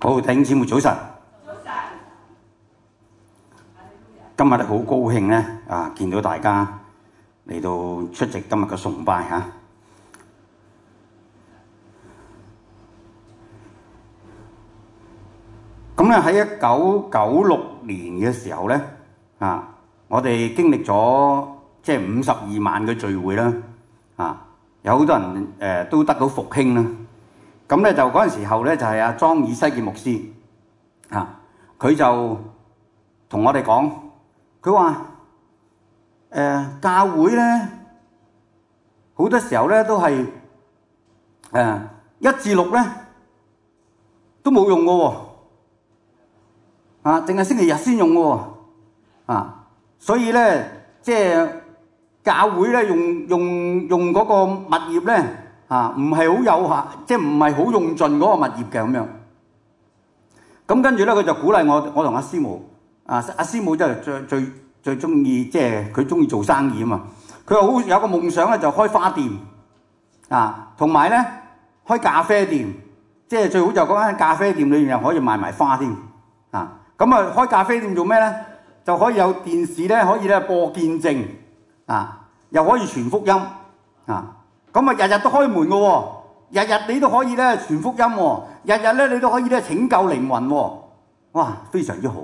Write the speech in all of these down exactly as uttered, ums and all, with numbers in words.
好，弟兄姊妹早晨。 早晨。 今日咧好高興咧啊，見到大家嚟到出席今日嘅崇拜嚇。咁咧喺一九九六年嘅時候咧啊，我哋經歷咗即係五十二萬嘅聚會啦啊，有好多人誒、呃、都得到復興啦。咁咧就嗰陣時候咧就係阿莊以西結牧師啊，佢就同我哋講，佢話誒教會咧好多時候咧都係誒、呃、一至六咧都冇用嘅喎。啊，淨係星期日先用喎，啊，所以咧，即係教會咧用用用嗰個物業咧，啊，唔係好有限，即係唔係好用盡嗰個物業嘅咁樣。咁跟住咧，佢就鼓勵我，我同阿師母，啊，阿師母真係最最最中意，即係佢中意做生意啊嘛。佢好有個夢想咧，就開花店，啊，同埋咧開咖啡店，即係最好就嗰間咖啡店裏面又可以賣埋花添，啊。咁啊，開咖啡店做咩咧？就可以有電視咧，可以咧播見證啊，又可以傳福音啊。咁啊，日日都開門嘅喎，日日你都可以咧傳福音喎，日日咧你都可以咧拯救靈魂喎。哇，非常之好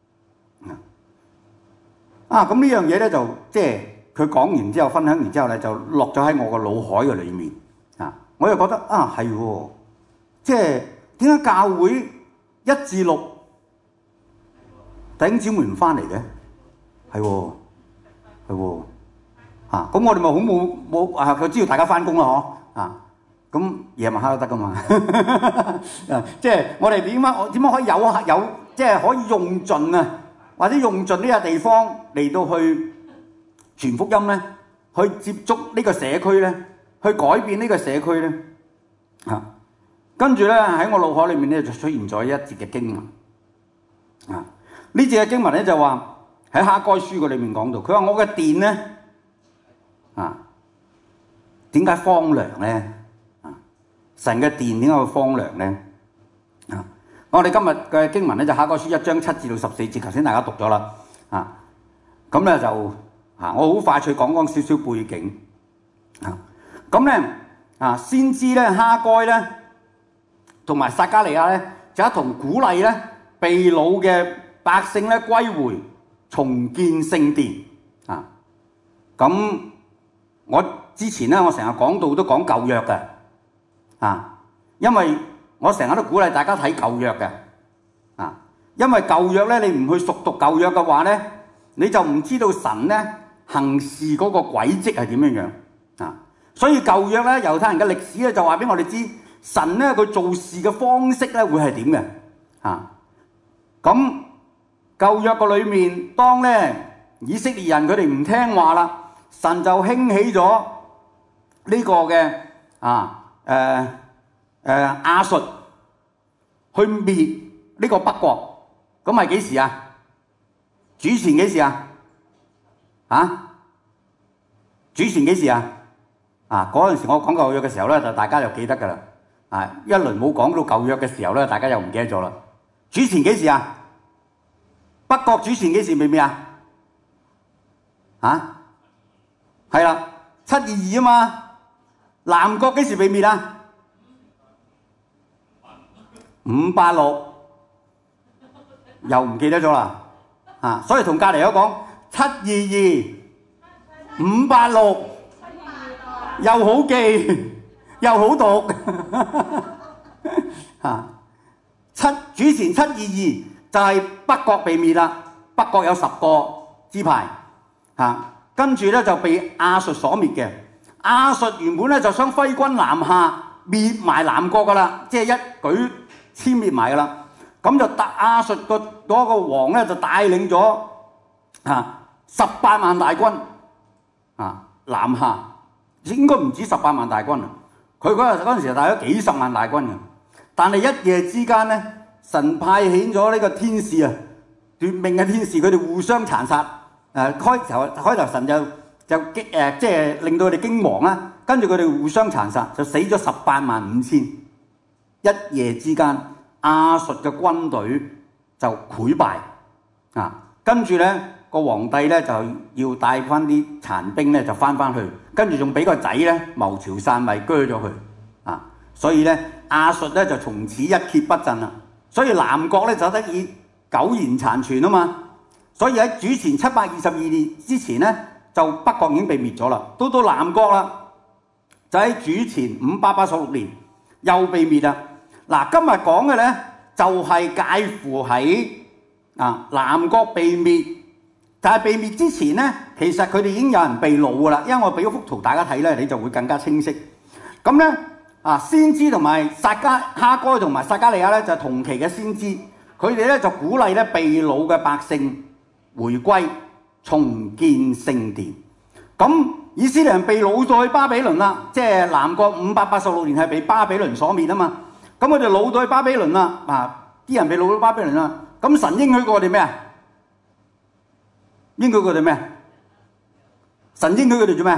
啊！咁呢樣嘢咧就即係佢講完之後，分享完之後咧，就落咗喺我個腦海嘅裏面啊。我又覺得啊，係喎，即係點解教會一至六？弟兄姊妹唔翻嚟嘅，係喎，係喎，啊！咁我哋咪好冇冇啊？佢知道大家翻工啦，嗬啊！咁夜晚黑都得噶嘛，啊！即係我哋點樣點樣可以有有即係可以用盡啊，或者用盡呢個地方嚟到去傳福音咧，去接觸呢個社區咧，去改變呢個社區咧，啊！跟住咧喺我腦海裏面咧就出現咗一節嘅經文，啊！呢節嘅經文咧就話喺哈該書嘅裏面講到，佢話我嘅殿咧啊，點解荒涼咧？啊，神嘅殿點解會荒涼咧？啊，我哋今日嘅經文咧就哈該書一章七至到十四節，頭先大家讀咗啦。啊，咁咧就啊，我好快脆講講少少背景。啊，咁咧啊，先知咧哈該咧同埋撒迦利亞咧就一同鼓勵咧被擄嘅百姓咧歸回重建聖殿啊！咁我之前咧，我成日講到都講舊約嘅啊，因為我成日都鼓勵大家睇舊約嘅啊，因為舊約咧你唔去熟讀舊約嘅話咧，你就唔知道神咧行事嗰個軌跡係點樣樣啊！所以舊約咧猶太人嘅歷史咧就話俾我哋知，神咧佢做事嘅方式咧會係點嘅啊！咁舊約個裏面，當咧以色列人佢哋唔聽話啦，神就興起咗呢個嘅啊誒誒亞述去滅呢個北國。咁係幾時啊？主前幾時啊？啊？主前幾時啊？啊嗰陣時我講舊約嘅時候咧，就大家就記得㗎啦。啊一輪冇講到舊約嘅時候咧，大家又唔記得咗啦。主前幾時啊？北國主前幾時未滅啊？啊，係啦，七二二啊嘛。南國幾時被滅啊？五八六，又唔記得咗啦。啊，所以同隔離有講七二二、五八六，又好記又好讀。啊，七主前七二二。就係北國被滅啦，北國有十個支派，嚇、啊，跟住咧就被亞述所滅嘅。亞述原本咧就想揮軍南下，滅埋南國噶啦，即係一舉殲滅埋噶啦。咁就亞述個嗰個王咧就帶領咗嚇十八萬大軍啊南下，應該唔止十八萬大軍啊。佢嗰陣嗰陣時就帶咗幾十萬大軍嘅，但係一夜之間咧。神派遣咗呢個天使啊，奪命嘅天使，佢哋互相殘殺。誒、呃、開頭開頭神就就驚誒，即係令到佢哋驚惶啦。跟住佢哋互相殘殺，就死咗十八萬五千。一夜之間， 亞述嘅軍隊就潰敗啊，跟住咧個皇帝咧就要帶翻啲殘兵咧就翻翻去，跟住仲俾個仔咧謀朝篡位鋸咗佢啊，所以咧亞述咧就從此一蹶不振啦，所以南國咧就得以苟延殘存啊嘛，所以喺主前七百二十二年之前咧就北國已經被滅咗啦，到到南國啦就喺主前五百八十六年又被滅啦。嗱，今日講嘅咧就係介乎喺啊南國被滅，但係被滅之前咧，其實佢哋已經有人被擄噶啦，因為我俾咗幅圖大家睇咧，你就會更加清晰。咁咧啊，先知同埋撒加哈該同埋撒加利亞咧就係同期嘅先知，佢哋咧就鼓勵咧被擄嘅百姓回歸重建聖殿。咁以色列人被擄到去巴比倫啦，即係南國五百八十六年係被巴比倫所滅啊嘛。咁佢哋擄到去巴比倫啦，啊啲人被擄到巴比倫啦。咁神應許過我哋咩啊？應許過我哋咩？神應許佢哋做咩？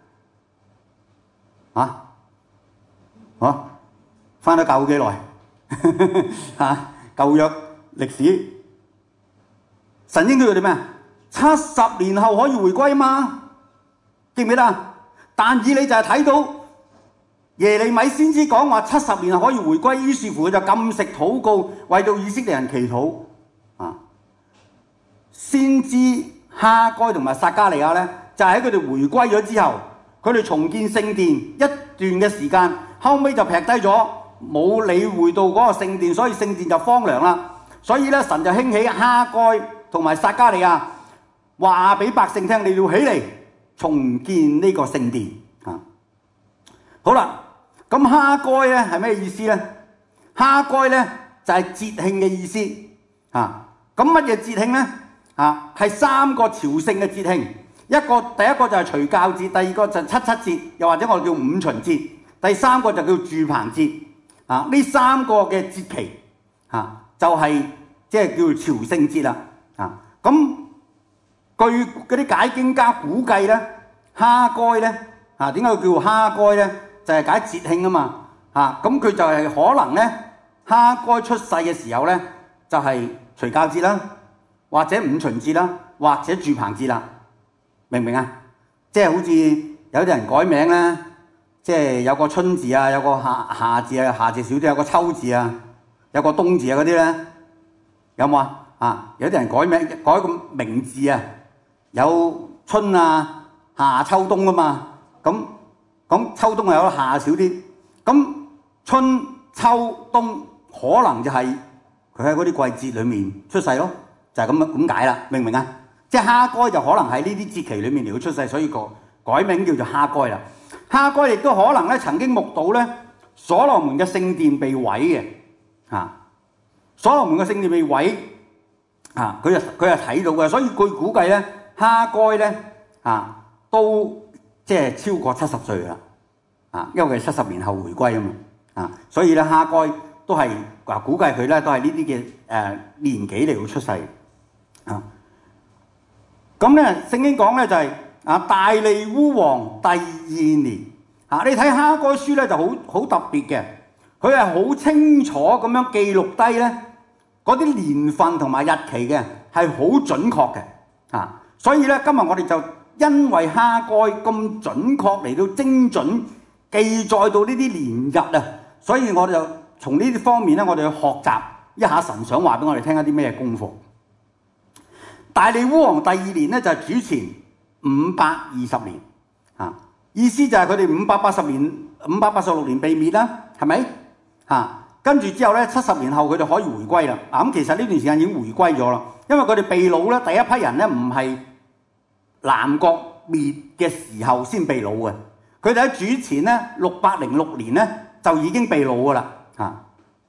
啊？啊？翻咗教會幾耐？嚇舊約歷史，神應許佢哋咩？七十年後可以回歸嘛？記唔記得啊？但以理就係睇到耶利米先知講話七十年後可以回歸，於是乎佢就禁食禱告，為到以色列人祈禱。啊，先知哈該同埋撒加利亞咧，就喺佢哋回歸咗之後，佢哋重建聖殿一段嘅時間，後尾就劈低咗，冇理會到嗰個聖殿，所以聖殿就荒涼啦。所以咧，神就興起哈該同埋撒加利亞，話俾百姓聽：你要起嚟重建呢個聖殿。啊，好啦，咁哈該咧係咩意思咧？哈該咧就係節慶嘅意思。啊，咁乜嘢節慶咧？啊，係三個朝聖嘅節慶，一個第一個就係除酵節，第二個就係七七節，又或者我哋叫五旬節，第三個就叫住棚節。啊，呢三個嘅節期，啊，就係即係叫朝聖節啦。啊，咁據嗰啲解經家估計咧，哈該咧，啊點解叫哈該咧？就係、是、解節慶啊嘛。啊，咁佢就係可能咧，哈該出世嘅時候咧，就係、是、除酵節啦，或者五旬節啦，或者住棚節啦，明唔明啊？即係好似有啲人改名咧，即係有個春字啊，有個夏夏字啊，夏字少啲，有個秋字啊，有個冬字啊嗰啲咧，有冇啊？啊，有啲人改名改個名字啊，有春啊、夏、秋、冬啊嘛。咁咁秋冬有夏少啲，咁春秋冬可能就係佢喺嗰啲季節裡面出世咯，就係咁樣咁解啦，明唔明啊？即係哈該就可能喺呢啲節期裡面嚟到出世，所以個改名叫做哈該啦。哈該亦都可能咧曾經目睹咧所羅門嘅聖殿被毀嘅，啊，所羅門嘅聖殿被毀，啊，佢就佢就睇到嘅，所以據估計咧哈該咧啊都即係超過七十歲啦，啊，因為佢七十年後回歸啊嘛，啊，所以咧哈該都係話估計佢咧都係呢啲嘅誒年紀嚟到出世，啊，咁咧聖經講咧就係、是。啊！大利烏王第二年，啊！你睇哈該書咧就好好特別嘅，佢係好清楚咁樣記錄低咧嗰啲年份同埋日期嘅，係好準確嘅，啊！所以咧今日我哋就因為哈該咁準確嚟到精準記載到呢啲年日啊，所以我哋就從呢啲方面咧，我哋去學習一下神想話俾我哋聽一啲咩功課。大利烏王第二年咧就係、是、主前五百二十年，啊，意思就係佢哋五百八十年、五百八十六年被滅啦，係咪？啊，跟住之後咧，七十年後佢哋可以回歸啦。啊，咁其實呢段時間已經回歸咗啦，因為佢哋被擄咧，第一批人咧唔係南國滅嘅時候先被擄嘅，佢哋喺主前咧六百零六年咧就已經被擄噶啦，啊，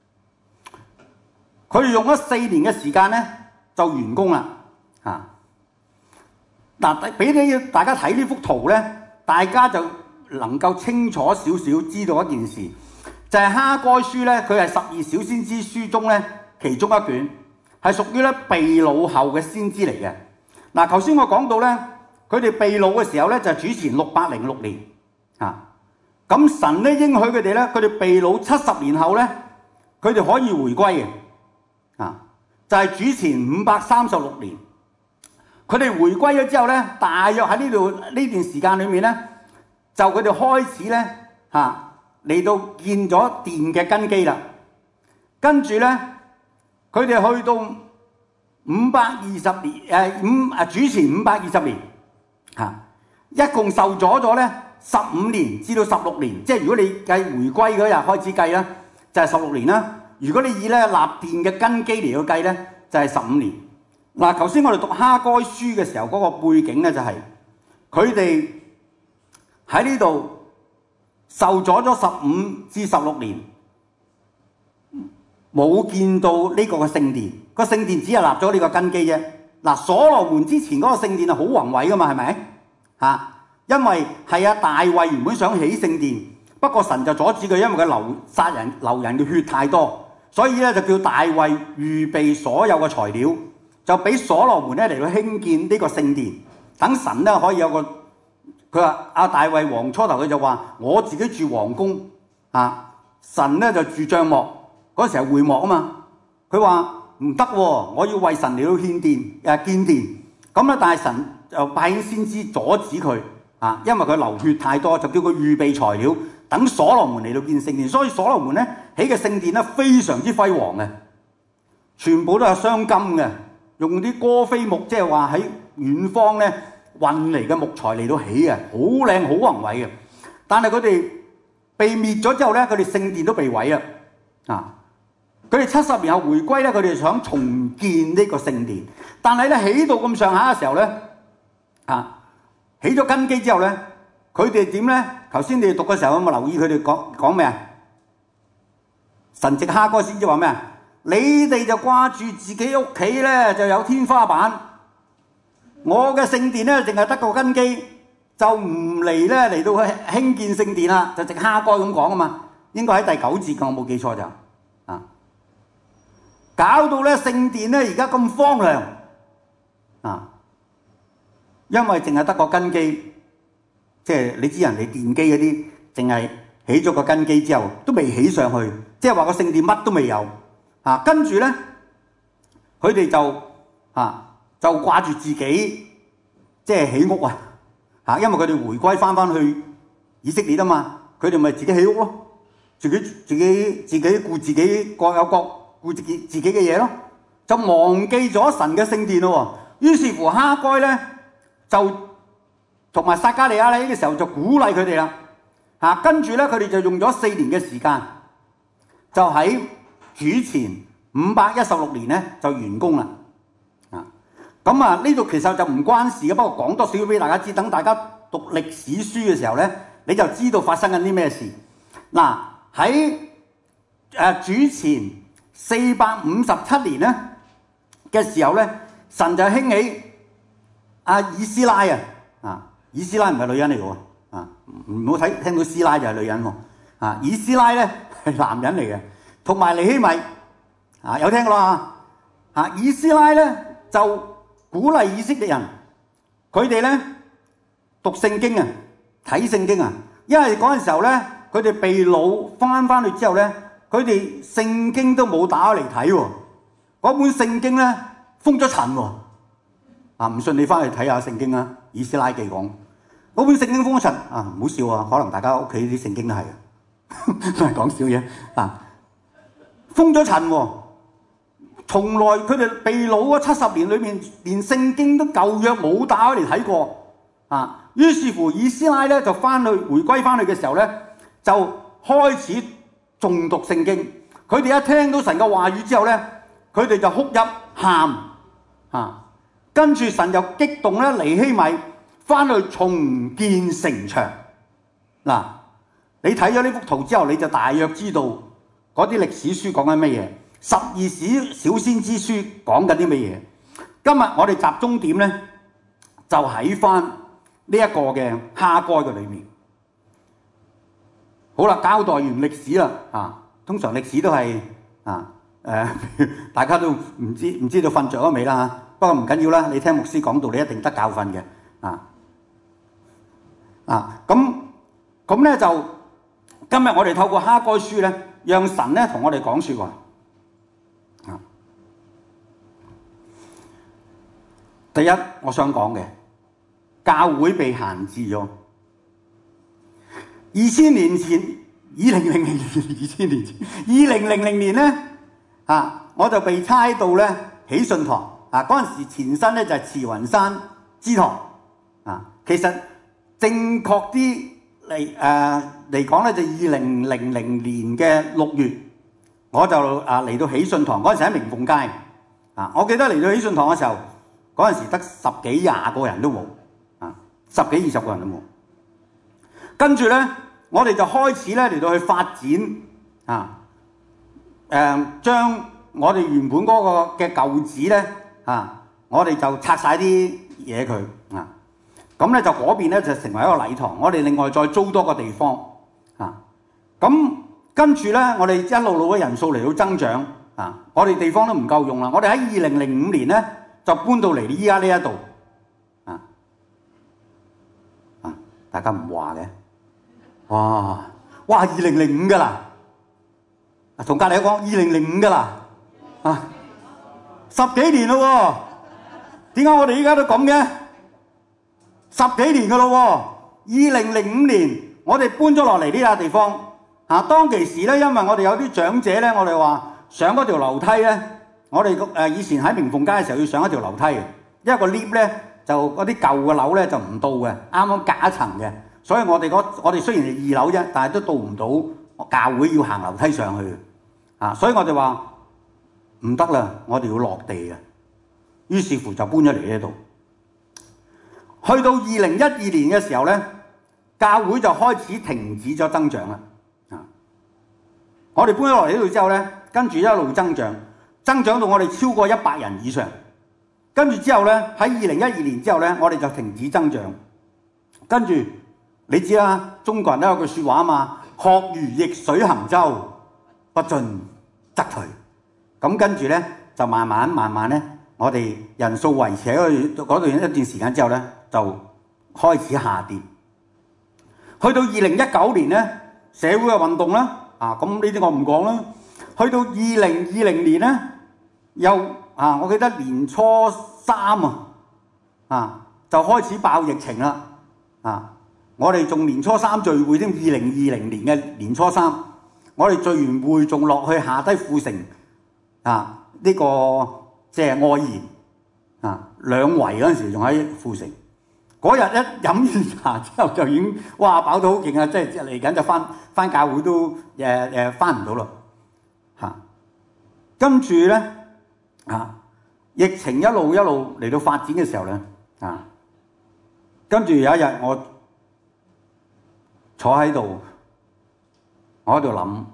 佢哋用咗四年嘅時間咧就完工啦，啊。嗱，俾你大家睇呢幅圖咧，大家就能夠清楚少少知道一件事，就係、是、哈該書咧，佢係十二小先知書中咧其中一卷，係屬於咧被擄後嘅先知嚟嘅。嗱，頭先我講到咧，佢哋被擄嘅時候咧就係、是、主前六百零六年啊。咁神咧應許佢哋咧，佢哋被擄七十年後咧， 佢哋可以回歸嘅啊，就係、是、主前五百三十六年。佢哋回歸咗之後咧，大約喺呢度呢段時間裏面咧，就佢哋開始咧嚇嚟到建咗殿嘅根基啦。跟住咧，佢哋去到五百二十年誒五啊主前五百二十年嚇、啊，一共受阻咗咧十五年至到十六年。即係如果你計回歸嗰日開始計啦，就係十六年啦。如果你以咧立殿嘅根基嚟到計咧，就係十五年。嗱，頭先我哋讀哈該書嘅時候，嗰個背景咧就係佢哋喺呢度受阻咗十五至十六年，冇見到呢個嘅聖殿。個聖殿只係立咗呢個根基啫。嗱，所羅門之前嗰個聖殿係好宏偉噶嘛，係咪嚇？因為係啊，大衛原本想起聖殿，不過神就阻止佢，因為佢流殺人流人嘅血太多，所以咧就叫大衛預備所有嘅材料。就俾所羅門咧嚟到興建呢個聖殿，等神咧可以有個佢話阿大衛王初頭佢就話我自己住皇宮啊，神咧就住帳幕，嗰時係會幕啊嘛。佢話唔得喎，我要為神嚟到獻殿誒建殿，咁咧但係神就派遣先知阻止佢啊，因為佢流血太多，就叫佢預備材料，等所羅門嚟到建聖殿。所以所羅門咧起嘅聖殿咧非常之輝煌嘅，全部都係鑲金嘅。用啲歌斐木，即係話喺遠方咧運嚟嘅木材嚟到起嘅，好靚好宏偉嘅。但係佢哋被滅咗之後咧，佢哋聖殿都被毀啦。啊！佢哋七十年後回歸咧，佢哋想重建呢個聖殿，但係咧起到咁上下嘅時候咧，啊起咗根基之後咧，佢哋點咧？頭先你哋讀嘅時候有冇留意佢哋講講咩啊？神藉哈該先至話咩啊？你哋就掛住自己屋企咧就有天花板，我嘅聖殿咧淨係得個根基，就唔嚟咧嚟到興建聖殿啦，就藉哈該咁講啊嘛，應該喺第九節嘅，我冇記錯就啊，搞到咧聖殿咧而家咁荒涼啊，因為淨係得個根基，即係你知人哋奠基嗰啲，淨係起咗個根基之後都未起上去，即係話個聖殿乜都未有。啊，跟住咧，佢哋就啊就掛住自己即係起屋啊！嚇，因為佢哋回歸翻翻去以色列啊嘛，佢哋咪自己起屋咯，自己自己自己顧自己各有各顧自己自己嘅嘢咯，就忘記咗神嘅聖殿咯。於是乎哈該咧就同埋撒迦利亞咧呢個時候就鼓勵佢哋啦。嚇，跟住咧佢哋就用咗四年嘅時間，就喺主前五百一十六年咧就完工啦，啊，咁啊呢度其實就唔關事嘅，不過講多少少俾大家知，等大家讀歷史書嘅時候咧，你就知道發生緊啲咩事。嗱喺誒主前四百五十七年咧嘅時候咧，神就興起阿以斯拉啊，啊以斯拉唔係女人嚟嘅喎，啊唔好睇聽到師奶就係女人喎，啊以斯拉咧係男人嚟嘅。同埋尼希米啊，有聽過啦嚇！以斯拉咧就鼓勵以色列人，佢哋咧讀聖經啊，睇聖經啊，因為嗰陣時候咧，佢哋被擄翻翻去之後咧，佢哋聖經都冇打開嚟睇喎，嗰本聖經咧封咗塵喎，啊唔信你翻去睇下聖經啊，以斯拉記講嗰本聖經封咗塵啊，唔好笑啊，可能大家屋企啲聖經都係，都係講笑嘢啊。封咗塵喎，從來佢哋被擄嗰七十年裏面，連聖經都舊約冇打開嚟睇過啊！於是乎，以斯拉咧就翻去回歸翻去嘅時候咧，就開始誦讀聖經。佢哋一聽到神嘅話語之後咧，佢哋就哭泣喊啊！跟住神就激動咧，尼希米翻去重建城牆。嗱、啊，你睇咗呢幅圖之後，你就大約知道嗰啲歷史書講緊乜嘢，十二史小先知書講緊啲乜嘢。今日我哋集中點咧，就喺翻呢一個嘅哈該嘅裏面。好啦，交代完歷史啦，啊，通常歷史都係啊誒、呃，大家都唔知唔知道瞓着咗未啦嚇。不過唔緊要啦，你聽牧師講道，你一定得教訓嘅啊啊咁咁咧就今日我哋透過哈該書咧。 讓神咧同我哋講説話。啊，第一我想講嘅，教會被閒置咗。二千年前，二零零零年，二千年前，二零零零年咧，啊，我就被差到咧喜信堂。啊，嗰陣時前身咧就係慈雲山支堂。啊，其實正確啲嚟誒嚟講咧，就二零零零年嘅六月，我就啊嚟到喜信堂。嗰陣時喺明鳳街。啊，我記得嚟到喜信堂嘅時候，嗰陣時得十幾廿個人都冇。啊，十幾二十個人都冇。跟住咧，我哋就開始咧嚟到去發展啊，誒、呃、將我哋原本嗰個嘅舊址咧啊，我哋就拆晒啲嘢佢啊，咁咧就嗰邊咧就成為一個禮堂，我哋另外再租多個地方啊，咁跟住咧我哋一路路嘅人數嚟到增長啊，我哋地方都唔夠用啦，我哋喺二零零五年咧就搬到嚟依家呢一度啊，啊大家唔話嘅。哇！哇！二零零五噶啦，同隔離講二零零五噶啦，啊，十幾年咯喎，點解我哋依家都咁嘅？十幾年噶咯喎，二零零五年我哋搬咗落嚟呢笪地方，啊，當其時咧，因為我哋有啲長者咧，我哋話上嗰條樓梯咧，我哋誒以前喺明鳳街嘅時候要上一條樓梯嘅，因為個 lift 咧就嗰啲舊嘅樓咧就唔到嘅，啱啱隔一層嘅。所以我哋嗰我哋雖然係二樓啫，但係都到唔到教會要行樓梯上去啊！所以我哋話唔得啦，我哋要落地啊！於是乎就搬咗嚟呢度。去到二零一二年嘅時候咧，教會就開始停止咗增長啦。啊！我哋搬咗落嚟呢度之後咧，跟住一路增長，增長到我哋超過一百人以上。跟住之後咧，喺二零一二年之後咧，我哋就停止增長，跟住。你知啦，中國人都有句説話啊嘛，學如逆水行舟，不進則退。咁跟住咧，就慢慢慢慢咧，我哋人數維持喺嗰段一段時間之後咧，就開始下跌。去到二零一九年咧，社會嘅運動啦，啊咁呢啲我唔講啦。去到二零二零年咧，又啊，我記得年初三啊，啊就開始爆疫情啦，啊！我哋仲年初三聚會添，二零二零年嘅年初三，我哋聚完會仲落去下低富城啊，呢、這個即係愛賢啊兩圍嗰陣時仲喺富城，嗰日一飲完茶之後就已經哇飽到好勁啊！即係嚟緊就翻翻教會都誒誒翻唔到啦嚇，跟住咧啊疫情一路一路嚟到發展嘅時候咧啊，跟住有一日我坐喺度，我喺度諗，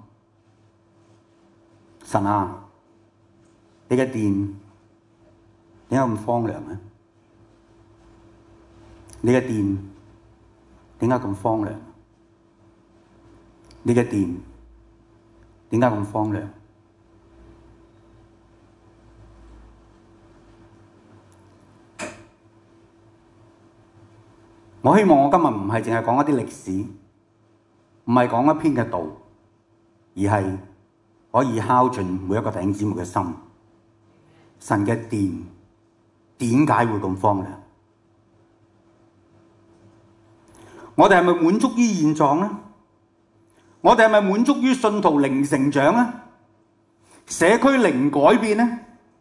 神啊，你嘅殿點解咁荒涼咧？你嘅殿點解咁荒涼？你嘅殿點解咁荒涼？我希望我今日唔係淨係講一啲歷史。唔係講一篇嘅道，而係可以敲進每一個弟兄姊妹嘅心。神嘅殿點解會咁荒涼？我哋係咪滿足於現狀呢？我哋係咪滿足於信徒零成長呢？社區零改變呢？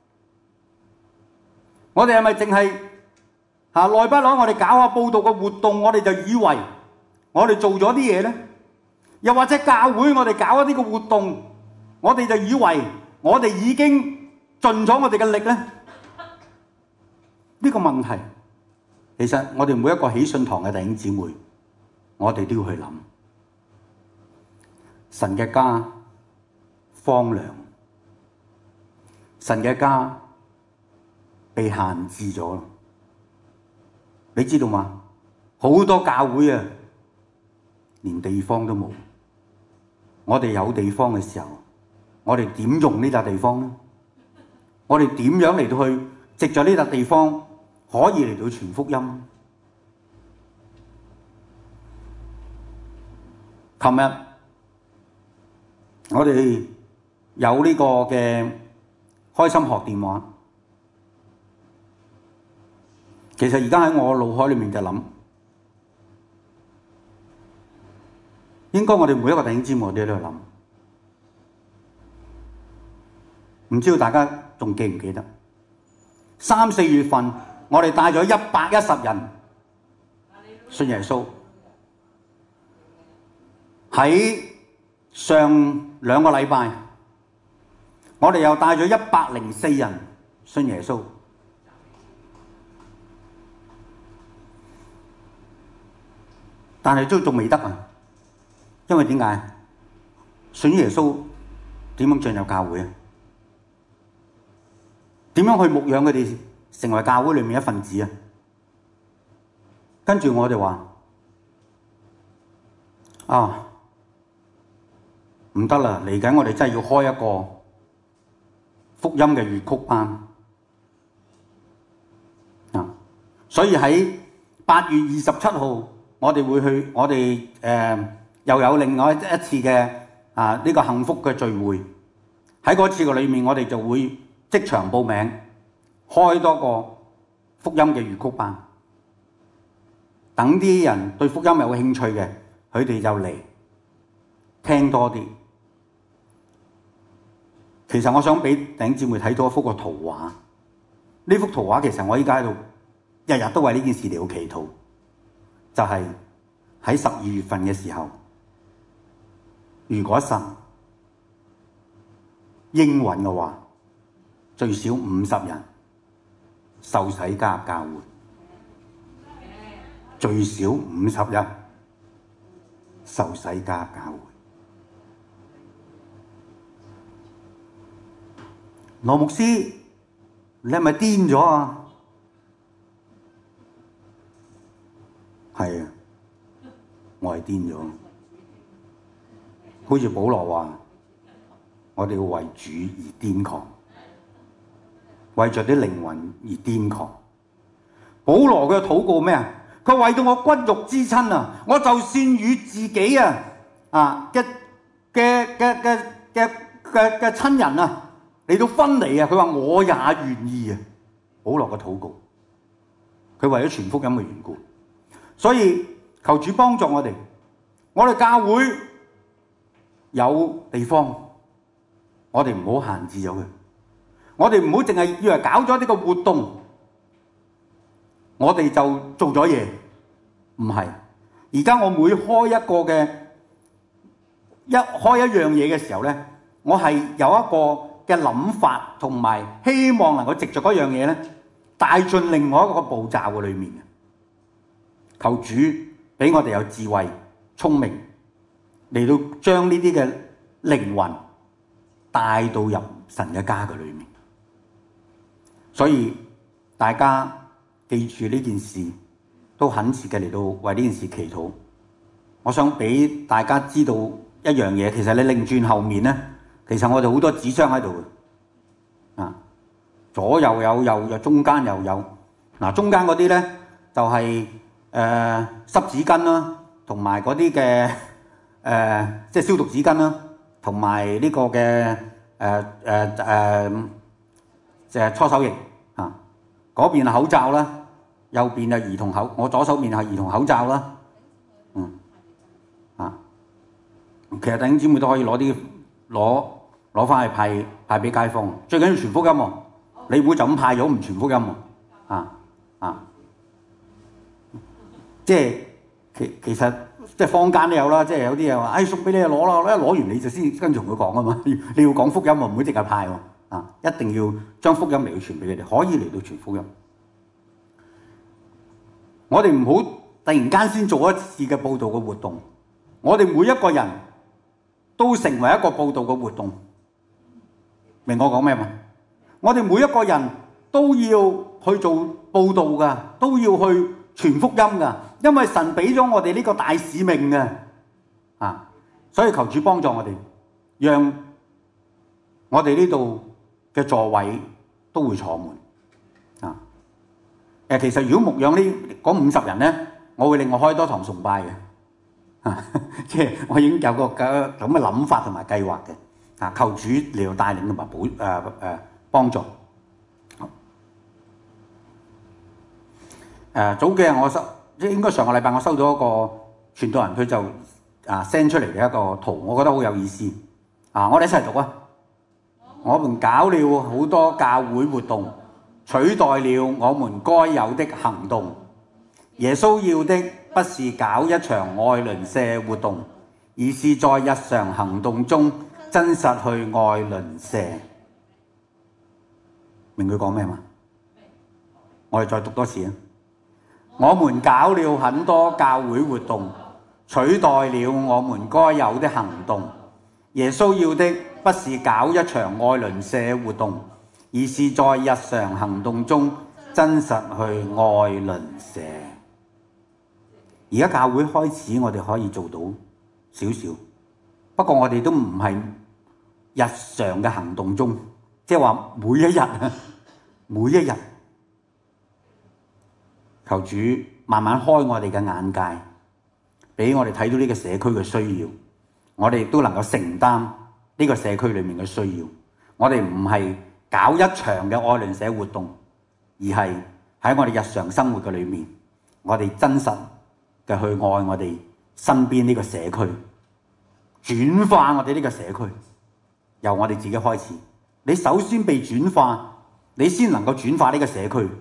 我哋係咪淨係嚇耐不耐我哋搞下報道嘅活動，我哋就以為我哋做咗啲嘢呢？又或者教會我哋搞一啲嘅活動，我哋就以為我哋已經盡咗我哋嘅力咧？呢個問題，其實我哋每一個喜信堂嘅弟兄姊妹，我哋都要去諗，神嘅家荒涼，神嘅家被閒置咗。你知道嗎？好多教會啊，連地方都冇。我哋有地方嘅時候，我哋點用呢笪地方呢？我哋點樣嚟到去藉著呢笪地方可以嚟到傳福音？琴日我哋有呢個嘅開心學電話。其實而家喺我腦海裏面就諗，應該我哋每一個弟兄姊妹我哋都喺度諗，唔知道大家仲記唔記得？三四月份我哋帶咗一百一十人信耶穌，喺上兩個禮拜，我哋又帶咗一百零四人信耶穌。但係都仲未得啊！因為點解？信耶穌點樣進入教會啊？點樣去牧養佢哋成為教會裏面一份子啊？跟住我哋話啊，唔得啦！嚟緊我哋真係要開一個福音嘅粵曲班啊！所以喺八月二十七號。我哋會去，我哋誒、呃、又有另外一次嘅啊呢、這個幸福嘅聚會。喺嗰次嘅裏面，我哋就會即場報名，開多個福音嘅粵曲班。等啲人對福音有興趣嘅，佢哋就嚟聽多啲。其實我想俾弟兄姊妹睇到一幅個圖畫。呢幅圖畫其實我依家喺度日日都為呢件事嚟到祈禱。就係喺十二月份嘅時候，如果神應允嘅話，最少五十人受洗加入教會，最少五十人受洗加入教會。羅牧師，你係咪癲咗啊？係啊，我係癲咗。好似保羅話，我哋要為主而癲狂，為着啲靈魂而癲狂。保羅嘅禱告咩啊？佢為到我骨肉之親啊，我就算與自己啊啊嘅嘅嘅嘅嘅嘅嘅親人啊嚟到分離啊，佢話我也願意啊。保羅嘅禱告，佢為咗傳福音嘅緣故。所以求主幫助我哋，我哋教會有地方，我哋唔好限制咗佢，我哋唔好淨係以為搞咗呢個活動，我哋就做咗嘢，唔係。而家我每開一個嘅一開一樣嘢嘅時候咧，我係有一個嘅諗法，同埋希望能夠藉着嗰樣嘢咧，帶進另外一個步驟嘅裏面。求主俾我哋有智慧、聰明，嚟到將呢啲嘅靈魂帶到入神嘅家嘅裏面。所以大家記住呢件事，都懇切嘅嚟到為呢件事祈禱。我想俾大家知道一樣嘢，其實你擰轉後面咧，其實我哋好多紙箱喺度嘅，啊，左右有，右有，中間又有。嗱，中間嗰啲咧就係、是。誒、呃、濕紙巾啦，同埋嗰啲嘅誒即係消毒紙巾啦，同埋呢個嘅誒誒誒就係搓手液啊。嗰邊係口罩啦，右邊係兒童口，我左手邊係兒童口罩啦。嗯啊，其實弟兄姊妹都可以攞啲攞攞翻去派派俾街坊。最緊要傳福音喎，你唔會就咁派咗唔傳福音喎。啊啊！即係其其實即係坊間都有啦，即係有啲人話，哎送俾你就攞啦，一攞完你就先跟住同佢講啊嘛。你要講福音喎，唔會淨係派喎，啊，一定要將福音嚟到傳俾佢哋，可以嚟到傳福音。我哋唔好突然間先做一次嘅佈道嘅活動，我哋每一個人都成為一個佈道嘅活動，明我講咩嘛？我哋每一個人都要去做佈道㗎，都要去傳福音㗎。因為神俾咗我哋呢個大使命嘅，啊，所以求主幫助我哋，讓我哋呢度嘅座位都會坐滿，啊，誒，其實如果牧養呢嗰五十人咧，我會另外開多堂崇拜嘅， 啊，即係我已經有個咁嘅諗法同埋計劃嘅。啊，求主嚟到帶領同埋保誒誒幫助。誒早幾日我收，即係應該上個禮拜我收到一個傳道人，佢就啊 send 出嚟嘅一個圖，我覺得好有意思。啊，我哋一齊讀啊！我們搞了好多教會活動，取代了我們該有的行動。耶穌要的不是搞一場愛鄰舍活動，而是在日常行動中真實去愛鄰舍。明佢講咩嘛？我哋再讀多次啊！我們搞了很多教會活動，取代了我們該有的行動。耶穌要的不是搞一場愛鄰舍活動，而是在日常行動中真實去愛鄰舍。而家教會開始，我哋可以做到少少，不過我哋都唔係日常嘅行動中，即係話每一日，每一日。求主慢慢開我哋嘅眼界，俾我哋睇到呢個社區嘅需要，我哋亦都能夠承擔呢個社區裏面嘅需要。我哋唔係搞一場嘅愛鄰舍活動，而係喺我哋日常生活嘅裏面，我哋真實嘅去愛我哋身邊呢個社區，轉化我哋呢個社區，由我哋自己開始。你首先被轉化，你先能夠轉化呢個社區。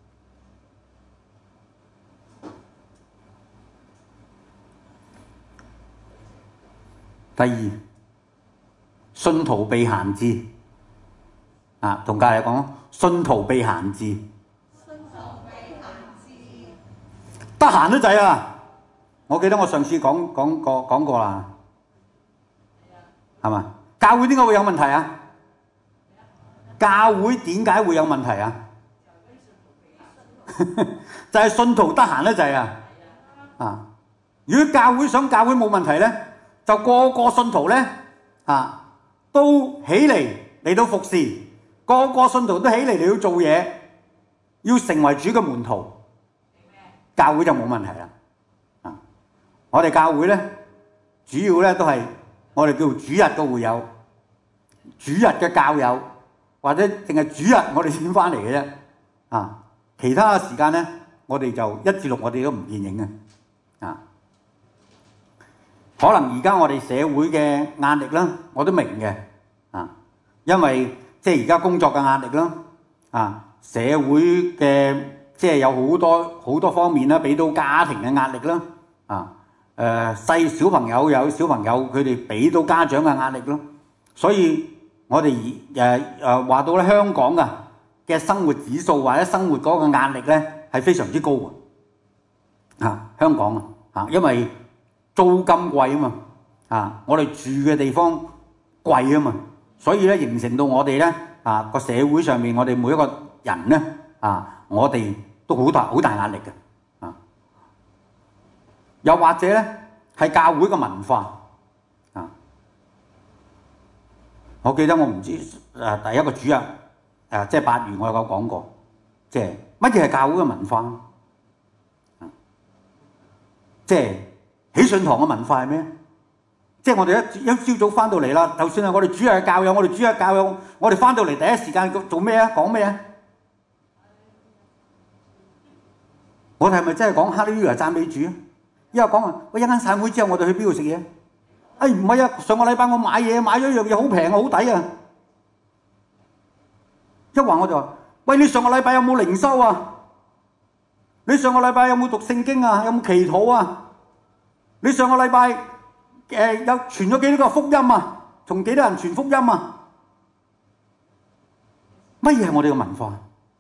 第二，信徒被閒置啊，同隔籬講，信徒被閒置，信徒被閒置，得閒都滯啊！我記得我上次講講過講過啦，係嘛？教會點解會有問題啊？教會點解會有問題啊？就係信徒得閒都滯啊！啊，如果教會想教會冇問題咧，就個個信徒咧啊，都起嚟嚟到服侍，個個信徒都起嚟嚟到做嘢，要成為主嘅門徒，教會就冇問題啦。啊，我哋教會咧，主要咧都係我哋叫主日嘅會友，主日嘅教友，或者淨係主日我哋先翻嚟嘅啫。啊，其他嘅時間咧，我哋就一至六我哋都唔見影嘅。啊。可能而家我哋社會嘅壓力啦，我都明嘅啊，因為即係而家工作嘅壓力啦，啊，社會嘅即係有好多好多方面啦，俾到家庭嘅壓力啦，啊，誒細小朋友有小朋友佢哋俾到家長嘅壓力咯，所以我哋誒誒話到咧香港啊嘅生活指數或者生活嗰個壓力咧係非常之高嘅，啊，香港啊，啊，因為租金貴啊嘛，啊，我哋住嘅地方貴啊嘛，所以咧形成到我哋咧啊個社會上面，我哋每一個人咧啊，我哋都好大好大壓力嘅啊。又或者咧係教會嘅文化啊，我記得我唔知誒第一個主日誒即係八月我有講過，即係乜嘢係教會嘅文化啊？即係。喜信堂嘅文化係咩？即係我哋一一朝早翻到嚟啦，就算係我哋主日嘅教友，我哋主日教友，我哋翻到嚟第一時間做咩啊？講咩啊？我哋係咪真係講哈利路亞讚美主啊？因為講啊，喂，一間散會之後，我哋去邊度食嘢？哎，唔係啊！上個禮拜我買嘢買咗一樣嘢好平啊，好抵啊！一話我就話，喂，你上個禮拜有冇靈修啊？你上個禮拜有冇讀聖經啊？有冇祈禱啊？你上個禮拜誒有傳咗幾多個福音啊？同幾多人傳福音啊？乜嘢係我哋嘅文化？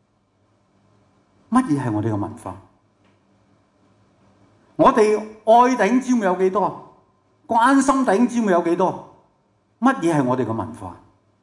乜嘢係我哋嘅文化？我哋愛弟兄姊妹有幾多？關心弟兄姊妹有幾多？乜嘢係我哋嘅文化？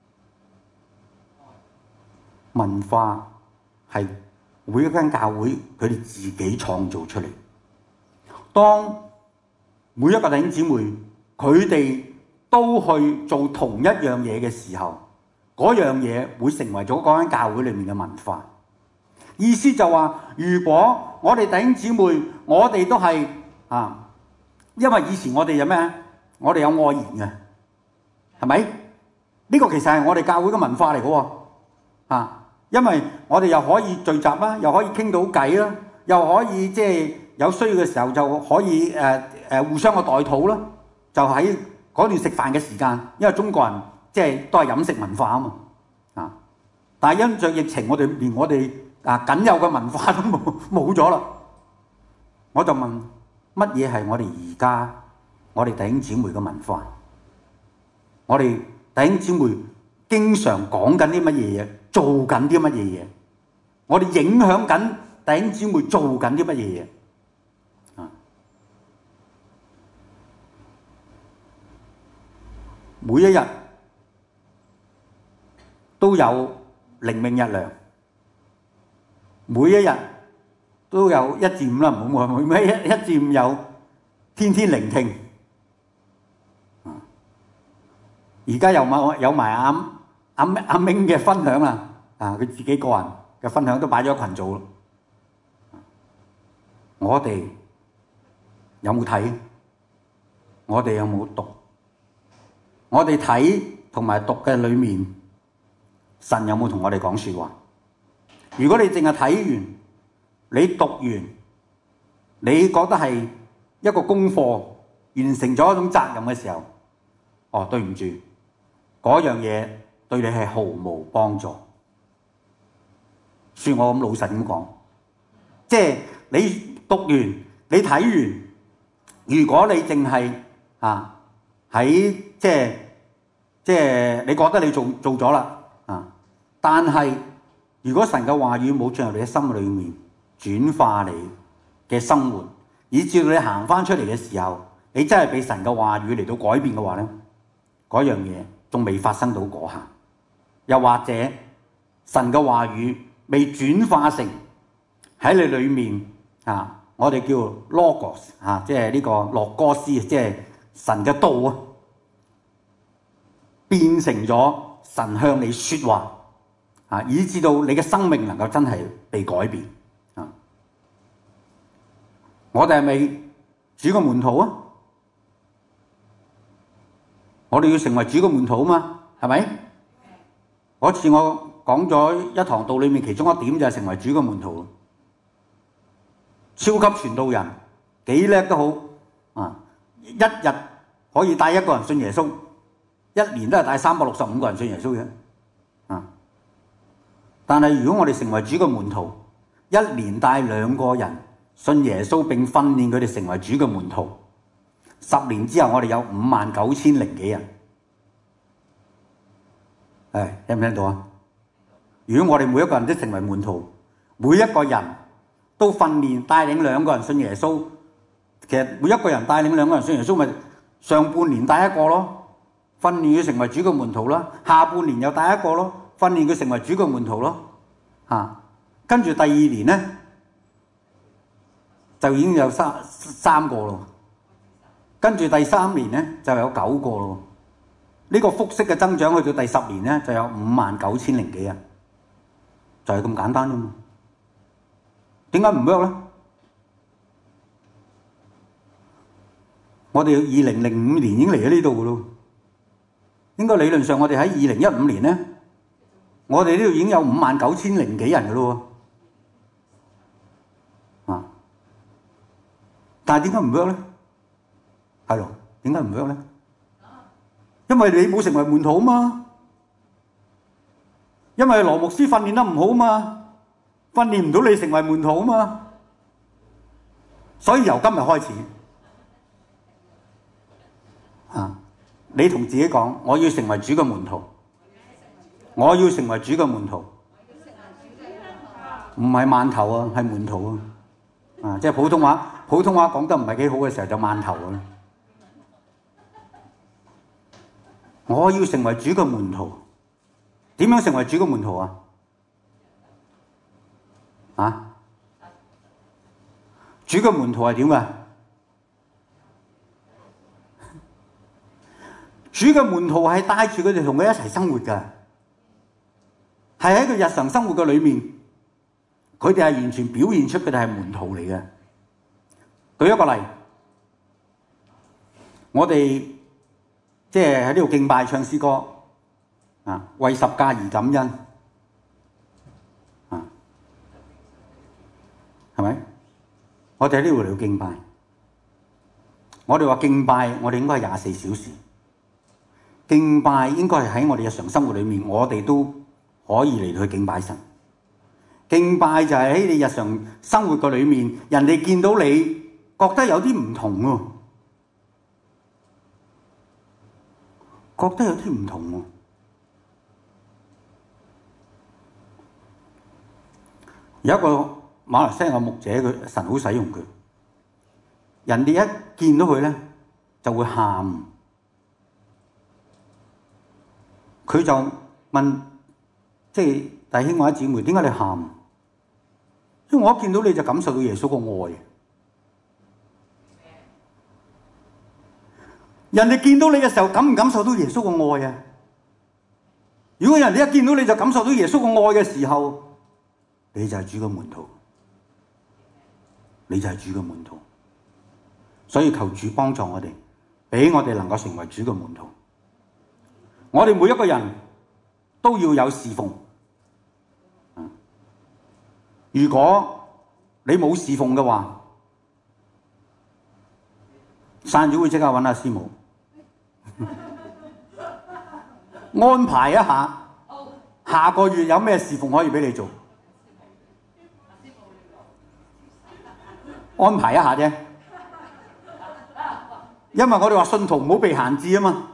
文化係每一間教會佢哋自己創造出嚟。當每一個弟兄姊妹，佢哋都去做同一樣嘢嘅時候，嗰樣嘢會成為咗嗰間教會裏面嘅文化。意思就話，如果我哋弟兄姊妹，我哋都係啊因為以前我哋有咩？我哋有愛筵嘅，係咪？呢個其實係我哋教會嘅文化嚟嘅喎，啊！因為我哋又可以聚集啦，又可以傾到偈啦，又可以即係有需要嘅時候就可以誒誒互相嘅代禱啦。就喺嗰段食飯嘅時間，因為中國人即係都係飲食文化啊嘛，啊！但係因着疫情，我哋連我哋啊僅有嘅文化都冇冇咗啦。我就問乜嘢係我哋而家我哋弟兄姊妹嘅文化？我哋弟兄姊妹經常講緊啲乜嘢嘢，做緊啲乜嘢嘢？我哋影響緊弟兄姊妹做緊啲乜嘢嘢？啊！每一日都有靈命日糧，每一日都有一至五啦，唔好話每一一至五有天天聆聽。而家又埋有埋阿阿阿明嘅分享啦，啊佢自己個人嘅分享都擺咗喺群組咯。我哋有冇睇？我哋有冇讀？我哋睇同埋讀嘅裏面，神有冇同我哋講說話？如果你淨係睇完，你讀完，你覺得係一個功課，完成咗一種責任嘅時候，哦，對唔住，嗰樣嘢對你係毫無幫助。算我咁老實咁講，即係你讀完，你睇完，如果你淨係啊喺即係即係你覺得你做做咗啦啊，但係如果神嘅話語冇進入你嘅心裏面，轉化你嘅生活，以至到你行翻出嚟嘅時候，你真係俾神嘅話語嚟到改變嘅話咧，嗰樣嘢仲未發生到嗰下，又或者神嘅話語未轉化成喺你裏面啊，我哋叫 logos 啊，即係呢個洛哥斯，即係神嘅道啊，變成咗神向你說話啊，以至到你嘅生命能夠真係被改變啊！我哋係咪主嘅門徒啊？我哋要成為主嘅門徒啊嘛，係咪？嗰次我講咗一堂道裏面其中一點就係成為主嘅門徒，超級傳道人幾叻都好啊！一日可以帶一個人信耶穌，一年都係帶三百六十五個人信耶穌嘅啊！但係如果我哋成為主嘅門徒，一年帶兩個人信耶穌並訓練佢哋成為主嘅門徒，十年之後我哋有五萬九千零幾人。誒，聽唔聽到啊？如果我哋每一個人都成為門徒，每一個人都訓練帶領兩個人信耶穌，其實每一個人帶領兩個人信耶穌，咪上半年帶一個咯，訓練佢成為主嘅門徒啦；下半年又帶一個咯，訓練佢成為主嘅門徒咯。嚇，跟住第二年咧，就已經有三三個咯。跟住第三年咧，就有九個咯。呢個複式嘅增長去到第十年咧，就有五萬九千零幾人，就係咁簡單啫嘛。點解唔 work 咧？我哋二零零五年已經嚟咗呢度噶咯，應該理論上我哋喺二零一五年咧，我哋呢度已經有五萬九千零幾人噶咯喎，啊！但係點解唔 work 咧？係咯，點解唔 work 咧？因為你冇成為門徒啊嘛，因為羅牧師訓練得唔好啊嘛，訓練唔到你成為門徒啊嘛，所以由今日開始，啊，你同自己講，我要成為主嘅門徒，我要成為主嘅門徒，唔係饅頭啊，係門徒啊，啊，即係普通話，普通話講得唔係幾好嘅時候就饅頭啊。我要成為主嘅門徒，點樣成為主嘅門徒啊？啊？主嘅門徒係點㗎？主嘅門徒係帶住佢哋同佢一齊生活㗎，係喺佢日常生活嘅裏面，佢哋係完全表現出佢哋係門徒嚟嘅。舉一個例， 我哋即係喺呢度敬拜唱詩歌啊，為十架而感恩啊，係咪？我哋喺呢度嚟敬拜，我哋話敬拜，我哋應該係廿四小時敬拜，應該係喺我哋日常生活裏面，我哋都可以嚟去敬拜神。敬拜就係喺你日常生活嘅裏面，人哋見到你覺得有啲唔同喎，覺得有啲唔同喎。有一個馬來西亞嘅牧者，佢神好使用佢，人哋一見到佢咧就會喊，佢就問，即係弟兄或者姊妹，點解你喊？因為我一見到你就感受到耶穌個愛。人哋見到你嘅時候，感唔感受到耶穌個愛啊？如果人哋一見到你就感受到耶穌個愛嘅時候，你就係主嘅門徒，你就係主嘅門徒。所以求主幫助我哋，俾我哋能夠成為主嘅門徒。我哋每一個人都要有侍奉。如果你冇侍奉嘅話，散主會即刻揾阿師母安排一下，下個月有咩侍奉可以俾你做，安排一下啫。因為我哋話信徒唔好被閒置啊嘛。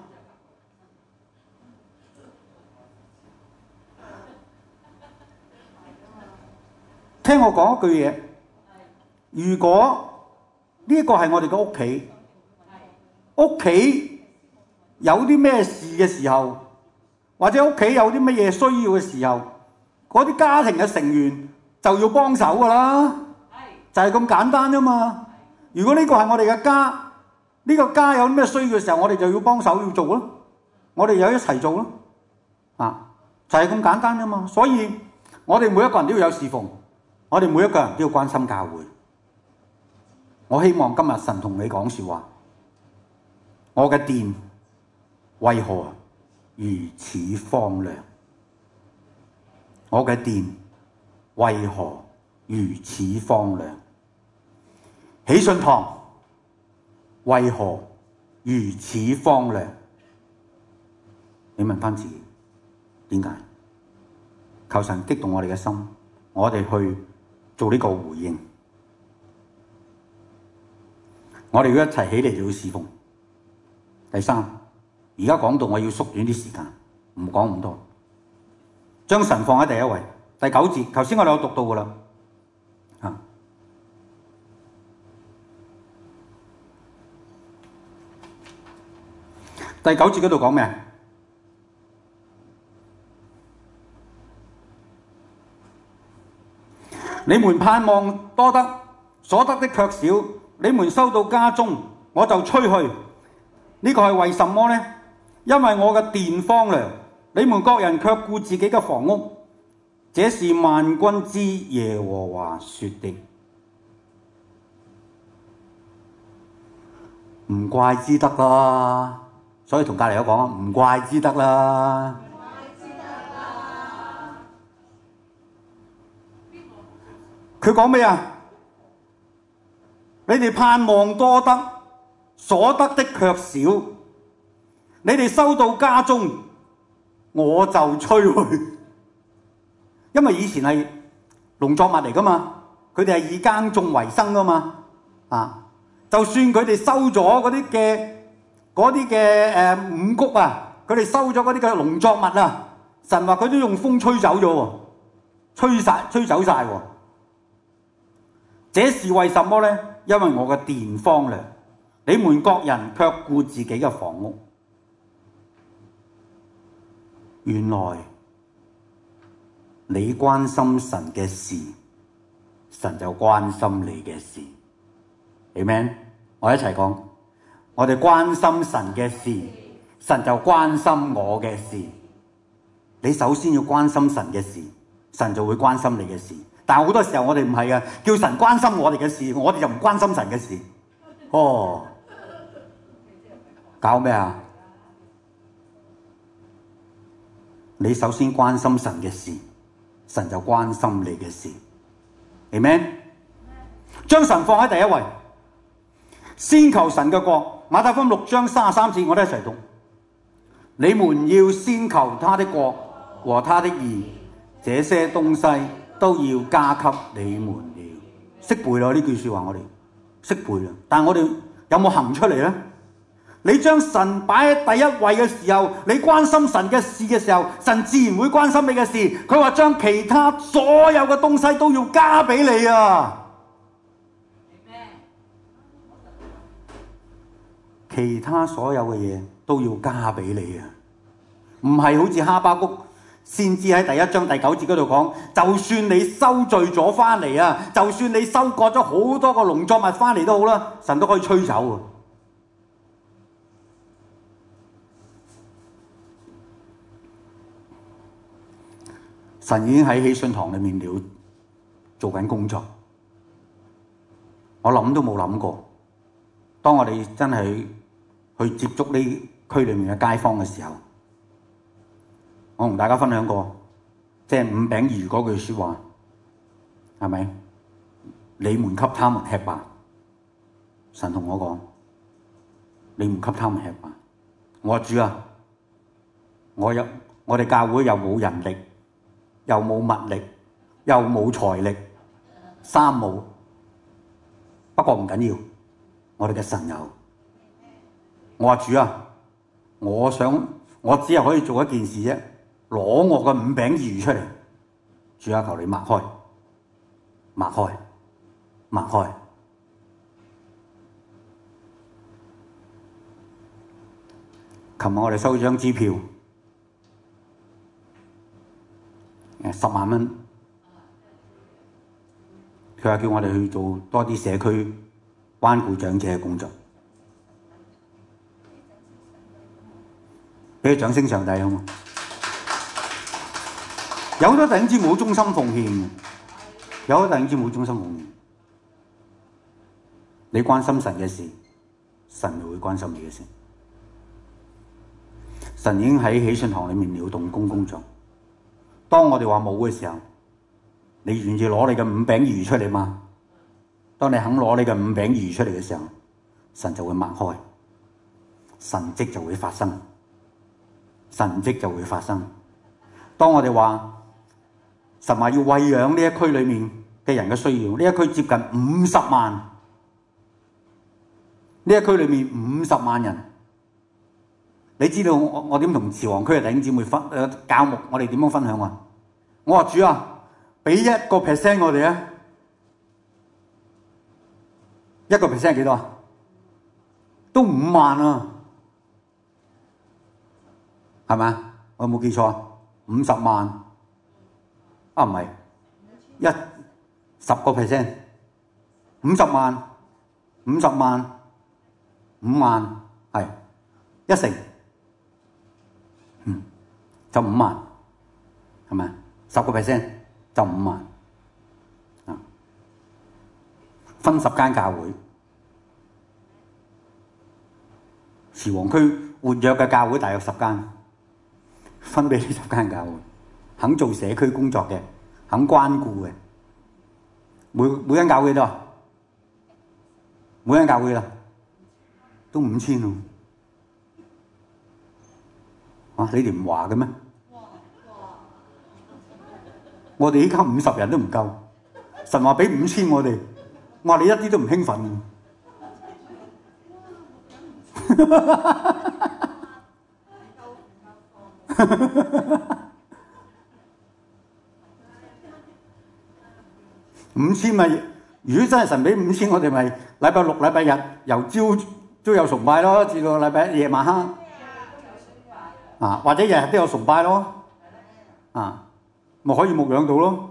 聽我講一句嘢，如果呢個係我哋嘅屋企，屋企有啲咩事嘅時候，或者屋企有啲乜嘢需要嘅時候，嗰啲家庭嘅成員就要幫手噶啦，就係咁簡單啫嘛。如果呢個係我哋嘅家，呢個家有啲咩需要嘅時候，我哋就要幫手要做咯，我哋又一齊做咯，啊，就係咁簡單啫嘛。所以我哋每一個人都要有侍奉。我哋每一個人都要關心教會。我希望今日神同你講說話，我嘅殿為何如此荒涼？我嘅殿為何如此荒涼？喜信堂為何如此荒涼？你問翻自己，點解？求神激動我哋嘅心，我哋去做呢個回應。我哋要一齊起嚟做侍奉。第三，而家講到我要縮短啲時間，唔講咁多，將神放喺第一位。第九節，頭先我哋有讀到噶啦，啊，第九節嗰度講咩？你們盼望多得，所得的卻少；你們收到家中，我就吹去。呢個係為什麼呢？因為我嘅殿荒涼，你們各人卻顧自己嘅房屋。這是萬軍之耶和華說的。唔怪之得啦，所以同隔離有講，唔怪之得啦。佢講咩啊？你哋盼望多得，所得的卻少。你哋收到家中，我就吹去。因為以前係農作物嚟噶嘛，佢哋係以耕種為生噶嘛。啊，就算佢哋收咗嗰啲嘅嗰啲嘅誒五穀啊，佢哋收咗嗰啲嘅農作物啊，神話佢都用風吹走咗喎，吹晒吹走晒喎。這是為什麼呢？因為我嘅殿荒涼，你們各人卻顧自己嘅房屋。原來你關心神嘅事，神就關心你嘅事。Amen？我一齊講，我哋關心神嘅事，神就關心我嘅事。你首先要關心神嘅事，神就會關心你嘅事。但係好多時候我哋唔係啊，叫神關心我哋嘅事，我哋就唔關心神嘅事。哦， 搞咩啊？你首先關心神嘅事，神就關心你嘅事。Amen？將神放喺第一位，先求神嘅國。馬太福音六章三十三節，我哋一齊讀：你們要先求他的國和他的義，這些東西都要加給你們了。識背啦，呢句說話我哋識背啦，但係我哋有冇行出嚟呢？你將神擺喺第一位嘅時候，你關心神嘅事嘅時候，神自然會關心你嘅事。佢話將其他所有嘅東西都要加俾你啊！其他所有嘅嘢都要加俾你啊！唔係好似哈巴谷先知喺第一章第九節嗰度講，就算你收聚咗翻嚟啊，就算你收割咗好多個農作物翻嚟都好啦，神都可以吹走啊！神已經喺喜信堂裏面了做緊工作，我諗都冇諗過，當我哋真係去接觸呢區裏面嘅街坊嘅時候，我同大家分享過，即係五餅二魚嗰句説話，係咪？你們給他們吃吧。神同我講，你們給他們吃吧。我話主啊，我有我哋教會又冇人力，又冇物力，又冇財力，三冇。不過唔緊要，我哋嘅神有。我話主啊，我想我只係可以做一件事啫，攞我嘅五餅二魚出嚟。主啊，求你擘開，擘開，擘開。琴日我哋收咗張支票，誒十萬蚊。佢話叫我哋去做多啲社區關顧長者嘅工作。俾佢掌聲上帝好嘛？有好多弟兄姊妹好忠心奉獻，有好多弟兄姊妹好忠心奉獻。你關心神嘅事，神就會關心你嘅事。神已經喺喜信堂裏面了動工工作。當我哋話冇嘅時候，你願意攞你嘅五餅二魚出嚟嘛？當你肯攞你嘅五餅二魚出嚟嘅時候，神就會擘開，神蹟就會發生。神蹟就會發生。當我哋話神話要餵養呢一區裏面嘅人嘅需要，呢一區接近五十萬，呢一區裏面五十萬人，你知道我我點同慈皇區嘅弟兄姊妹分誒教牧，我哋點樣分享啊？我話主啊，俾一個 percent 我哋啊，一個 percent 係幾多啊？都五萬啊！係咪啊？我有冇記錯啊？五十萬啊，唔係一十個 percent， 五十萬，五十萬，五萬係一成，嗯，就五萬，係咪啊？十個 percent 就五萬啊，分十間教會，慈皇區活躍嘅教會大約十間。分俾呢十間教會，肯做社區工作嘅，肯關顧嘅，每每間教會都啊，每間教會啦，都五千喎。啊，你哋唔話嘅咩？我哋依家五十人都唔夠，神話俾五千我哋，我話你一啲都唔興奮。五千咪，如果真係神俾五千，我哋咪禮拜六、禮拜日由朝都有崇拜咯，至到禮拜一夜晚黑啊，或者日日都有崇拜咯，啊，咪可以牧養到咯。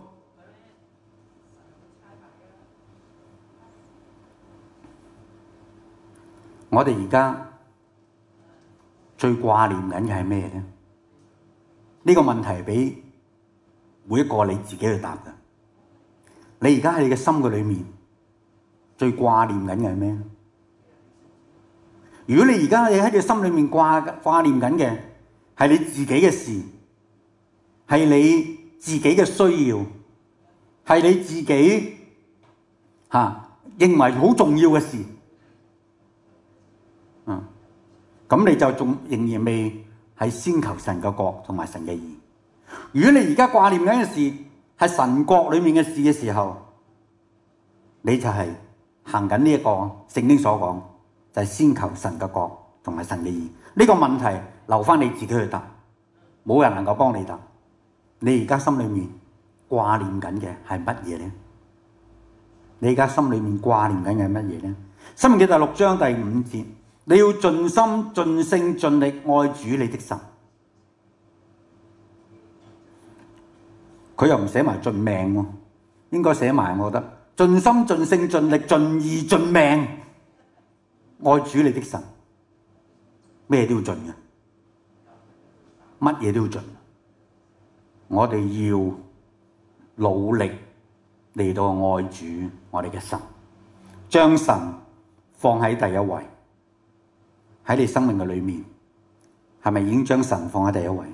我哋而家最掛念緊嘅係咩咧？呢個問題俾每一個你自己去答嘅。你而家喺你嘅心嘅裏面最掛念緊嘅係咩？ 如果你而家你喺你心裏面掛掛念緊嘅係你自己嘅事，係你自己嘅需要，係你自己嚇、啊、認為好重要嘅事，嗯，咁你就仲仍然未係先求神嘅國同埋神嘅義。如果你而家掛念緊嘅事係神國裏面嘅事嘅時候，你就係行緊呢一個聖經所講，就係先求神嘅國同埋神嘅義。呢個問題留翻你自己去答，冇人能夠幫你答。你而家心裏面掛念緊嘅係乜嘢呢？你而家心裏面掛念緊嘅係乜嘢呢？申命記第六章第五節，你要盡心盡性盡力愛主你的神。佢又唔寫埋盡命喎，應該寫埋，我覺得盡心盡性盡力盡意盡命愛主你的神，咩都要盡嘅，乜嘢都要盡。我哋要努力嚟到愛主我哋嘅神，將神放喺第一位。喺你生命嘅裏面，係咪已經將神放喺第一位？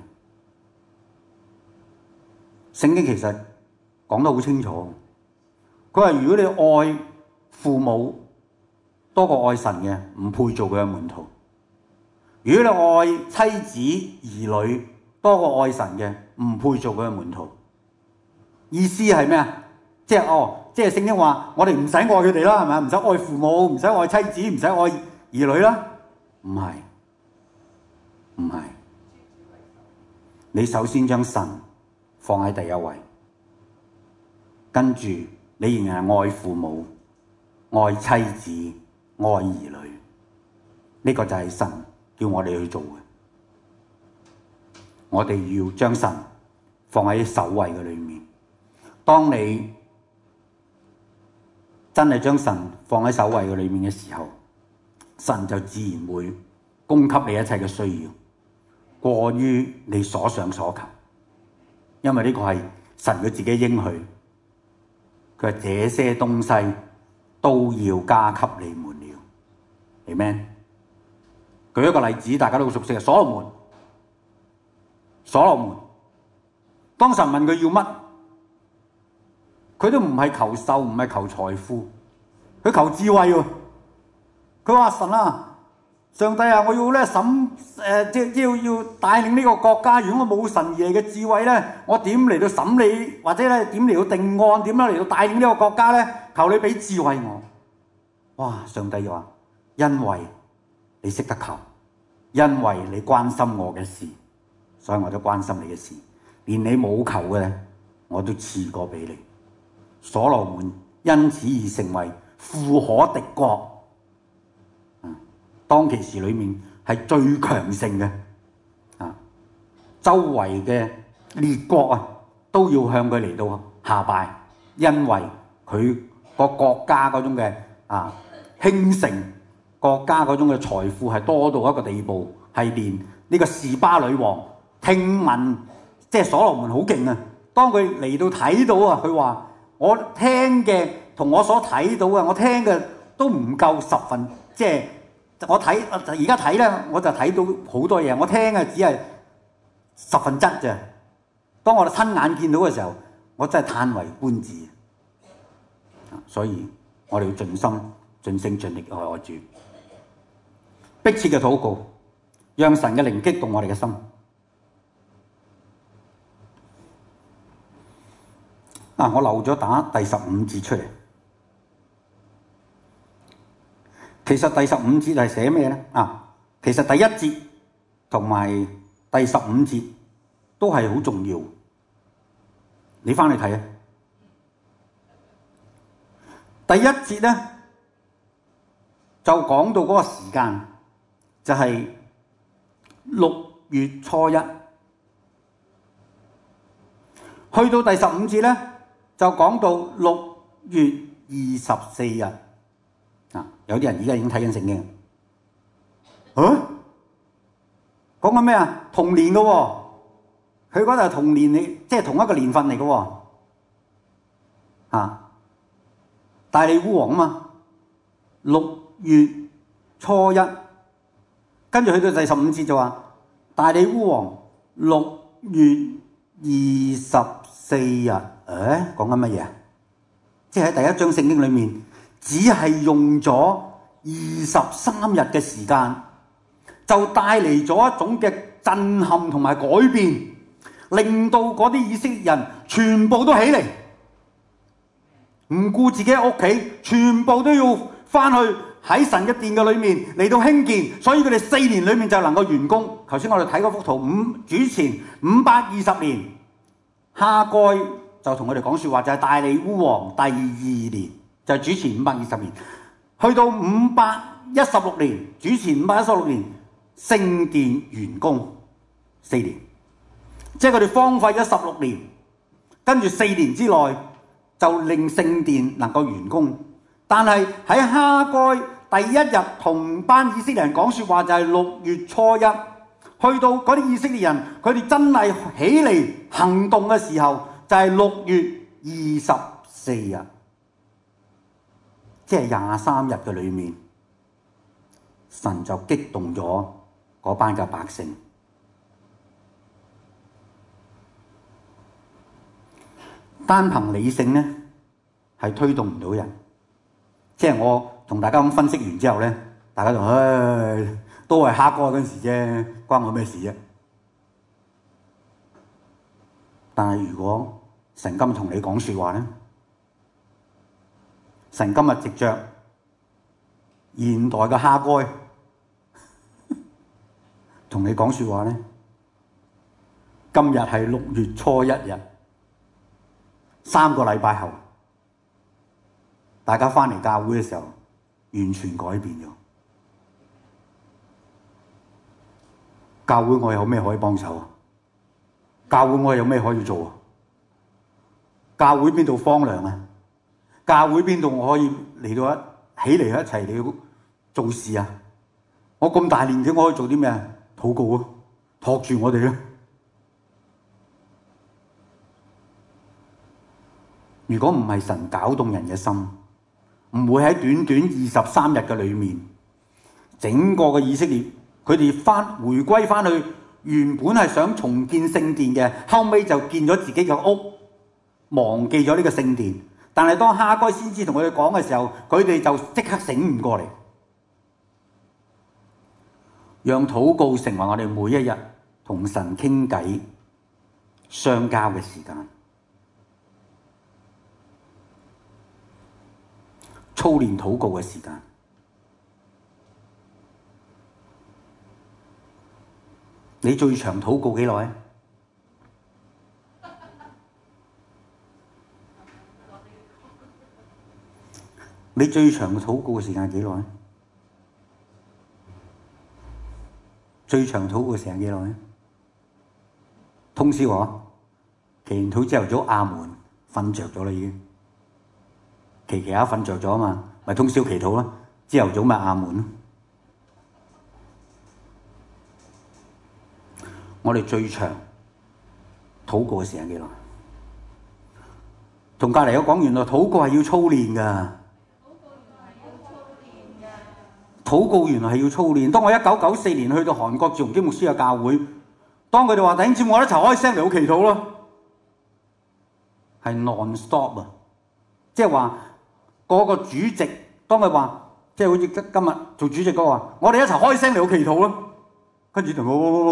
聖經其實講得好清楚，佢話如果你愛父母多過愛神嘅，唔配做佢嘅門徒；如果你愛妻子兒女多過愛神嘅，唔配做佢嘅門徒。意思係咩啊？即係哦，即係聖經話我哋唔使愛佢哋啦，係咪？唔使愛父母，唔使愛妻子，唔使愛兒女啦？唔係，唔係。你首先將神放喺第一位，跟住你仍然係愛父母、愛妻子、愛兒女。呢個就係神叫我哋去做嘅。我哋要將神放喺首位嘅裏面。當你真係將神放喺首位嘅裏面嘅時候，神就自然會供給你一切嘅需要，過於你所想所求。因為呢個係神佢自己應許，佢話這些東西都要加給你們了。Amen。舉一個例子，大家都好熟悉嘅，所羅門。所羅門，當神問佢要乜，佢都唔係求壽，唔係求財富，佢求智慧喎。佢話神啊，上帝啊，我要咧審誒，即係要要帶領呢個國家。如果我冇神而嚟嘅智慧咧，我點嚟到審理，或者咧點嚟到定案，點樣嚟到帶領呢個國家咧？求你俾智慧我。哇！上帝就話：因為你識得求，因為你關心我嘅事，所以我都關心你嘅事。連你冇求嘅，我都賜過俾你。所羅門因此而成為富可敵國。當其時裏面係最強盛嘅，啊，周圍嘅列國啊都要向佢嚟到下拜，因為佢個國家嗰種嘅啊興盛，國家嗰種嘅財富係多到一個地步，係連呢個示巴女王聽聞，即係所羅門好勁啊！當佢嚟到睇到啊，佢話我聽嘅同我所睇到嘅，我聽嘅都唔夠十分，即係。我睇而家睇咧，我就睇到好多嘢。我聽嘅只係十分之啫。當我哋親眼見到嘅時候，我真係歎為觀止。所以我哋要盡心、盡性、盡力愛我主。迫切嘅禱告，讓神嘅靈激動我哋嘅心。啊！我漏咗打第十五節出嚟。其實第十五節係寫咩咧？啊，其實第一節同埋第十五節都係好重要。你翻去睇啊！第一節咧就講到嗰個時間，就係六月初一，去到第十五節咧就講到六月二十四日。啊！有啲人而家已經睇緊聖經，啊，講緊咩啊？同年嘅喎，佢嗰度係同年，你即係同一個年份嚟嘅喎，啊！大利烏王啊嘛，六月初一跟住去到第十五節就話大利烏王六月二十四日，誒講緊乜嘢啊？即係喺第一章聖經裏面，只係用咗二十三日嘅時間，就帶嚟咗一種嘅震撼同埋改變，令到嗰啲以色列人全部都起嚟，唔顧自己喺屋企，全部都要翻去喺神嘅殿嘅裏面嚟到興建，所以佢哋四年裏面就能夠完工。頭先我哋睇嗰幅圖，五主前五百二十年，哈該就同佢哋講說話，就係大利烏王第二年，就係主前五百二十年，去到五百一十六年，主前五百一十六年，聖殿完工四年，即係佢哋荒廢咗十六年，跟住四年之內就令聖殿能夠完工。但係喺哈該第一日同班以色列人講說話，就係六月初一，去到嗰啲以色列人佢哋真係起嚟行動嘅時候，就係六月二十四日，即係廿三日嘅裏面，神就激動咗嗰班嘅百姓。單憑理性呢，係推動唔到人。即係我同大家咁分析完之後呢，大家就唉，都係哈該嗰陣時啫，關我咩事啫？但係如果神今日同你講說話呢，神今日藉着現代嘅哈該同你講說話呢，今日係六月初一日，三個禮拜後，大家返嚟教會嘅時候，完全改變咗。教會我有咩可以幫手啊？教會我有咩可以做啊？教會邊度荒涼啊？教會邊度我可以嚟到一起嚟一齊嚟做事啊？我咁大年紀，我可以做啲咩啊？禱告啊，托住我哋啊！如果唔係神搞動人嘅心，唔會喺短短二十三日嘅裏面，整個嘅以色列佢哋翻回歸翻去原本係想重建聖殿嘅，後尾就建咗自己嘅屋，忘記咗呢個聖殿。但係當哈該先知同佢哋講嘅時候，佢哋就即刻醒悟過嚟，讓禱告成為我哋每一日同神傾偈相交嘅時間。操練禱告嘅時間，你最長禱告幾耐？你最長嘅禱告嘅時間幾耐？最長禱告嘅時間幾耐？通宵啊！祈完禱朝頭早阿門，瞓着咗啦已經。祈祈下瞓着咗啊嘛，咪通宵祈禱咯。朝頭早咪阿門咯。我哋最長禱告嘅時間幾耐？同隔離有講，原來禱告係要操練㗎。禱告原來係要操練。當我一九九四年去到韓國趙鏞基牧師嘅教會，當佢哋話弟兄姊妹我一齊開聲嚟好祈禱咯，係 non-stop 啊，即係話。嗰個主席，當佢話，即係好似今今日做主席嗰個話，我哋一齊開聲嚟好祈禱咯。跟住同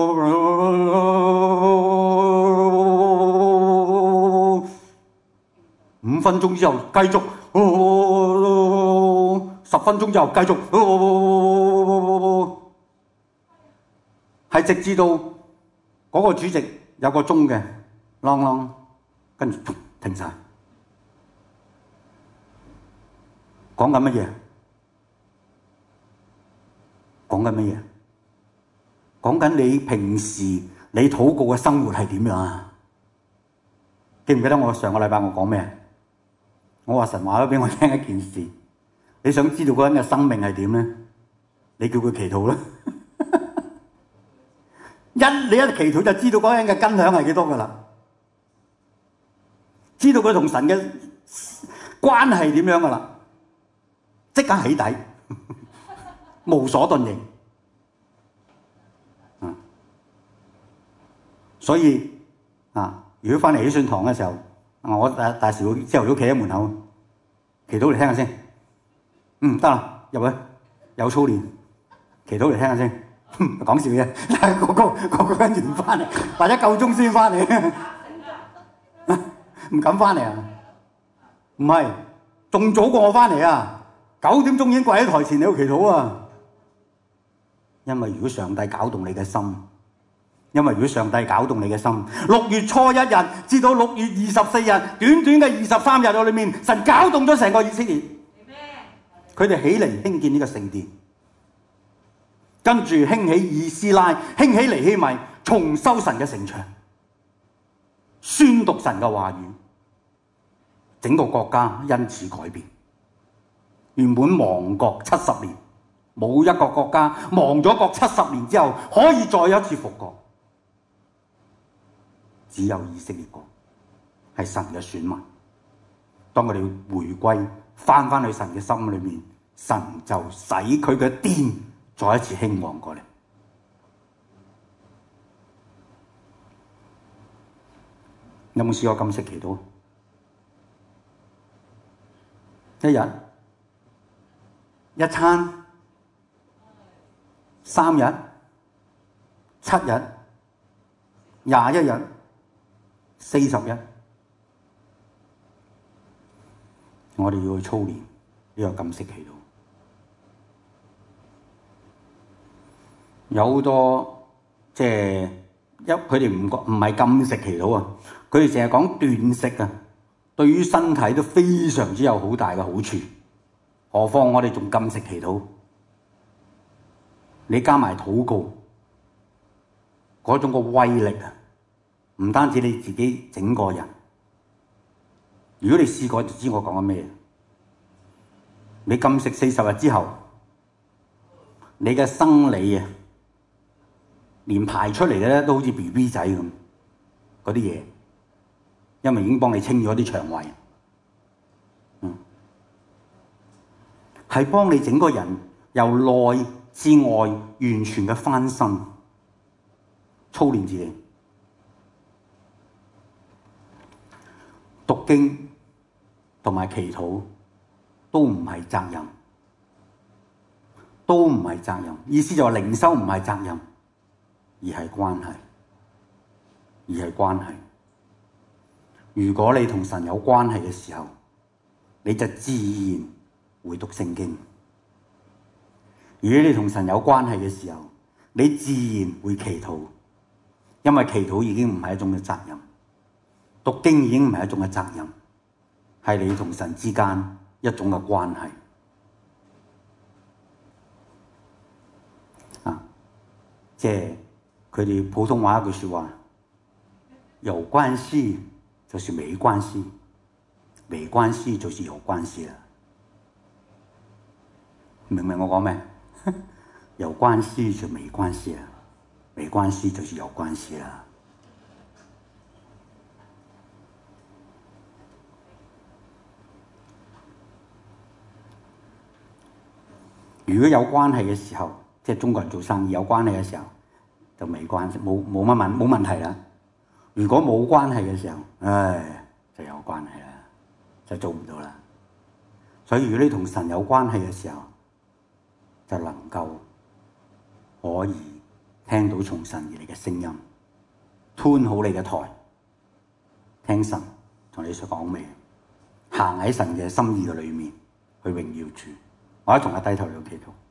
五分鐘之後繼續，十分鐘之後繼續，係直至到嗰個主席有個鐘嘅啷啷，跟住停晒。講緊乜嘢？講緊乜嘢？講緊你平時你禱告嘅生活係點樣啊？記唔記得我上個禮拜我講咩？我話神話咗俾我聽一件事，你想知道嗰人嘅生命係點咧？你叫佢祈禱啦。一你一祈禱就知道嗰人嘅根響係幾多噶啦，知道佢同神嘅關係點樣噶啦。即刻起底，無所遁形。 所以啊，如果翻嚟喜信堂嘅時候，我大大時會朝頭早企喺門口，祈禱嚟聽下先。嗯，得啦，入去有操練，祈禱嚟聽下先。講笑嘅，但係個個個個跟完翻嚟，或者夠鐘先翻嚟，唔敢翻嚟啊！唔係，仲早過我翻嚟啊！九點鐘已經跪喺台前，你要祈禱啊！因為如果上帝搞動你嘅心，因為如果上帝搞動你嘅心，六月初一日至到六月二十四日，短短嘅二十三日裏面，神搞動咗成個以色列，佢哋起嚟興建呢個聖殿。跟住興起以斯拉，興起尼希米，重修神嘅城牆，宣讀神嘅話語，整個國家因此改變。原本亡國七十年，冇一個國家亡咗國七十年之後可以再一次復國，只有以色列國係神嘅選民。當佢哋回歸翻返去神嘅心裏面，神就使佢嘅殿再一次興旺過嚟。有冇試過禁食祈禱？一日、一餐、三日、七日、廿一日、四十日，我哋要去操練呢個禁食祈禱。有好多即係一佢哋唔覺唔係禁食祈禱啊，佢哋淨係講斷食啊，對於身體都非常之有好大嘅好處。何況我哋仲禁食祈禱，你加埋禱告嗰種個威力啊，唔單止你自己整個人。如果你試過就知我講緊咩。你禁食四十日之後，你嘅生理啊〜連排出嚟嘅咧都好似 B B 仔咁，嗰啲嘢，因為已經幫你清咗啲腸胃，嗯，係幫你整個人由內至外完全嘅翻身，操練自己。讀經同埋祈禱都唔係責任，都唔係責任，意思就係靈修唔係責任。而係關係，而係關係。如果你同神有關係嘅時候，你就自然會讀聖經；如果你同神有關係嘅時候，你自然會祈禱，因為祈禱已經唔係一種嘅責任，讀經已經唔係一種嘅責任，係你同神之間一種嘅關係。啊，即係。佢哋普通話一句說話，有關係就是沒關係，沒關係就是有關係啦。明唔明我講咩？有關係就沒關係啦，沒關係就是有關係啦。如果有關係嘅時候，即係中國人做生意有關係嘅時候，就沒關係，冇冇乜問冇問題啦。如果冇關係嘅時候，唉，就有關係啦，就做唔到啦。所以如果你同神有關係嘅時候，就能夠可以聽到從神而嚟嘅聲音，吞好你嘅台，聽神同你所講咩，行喺神嘅心意嘅裏面去榮耀主。我一同佢低頭有祈禱。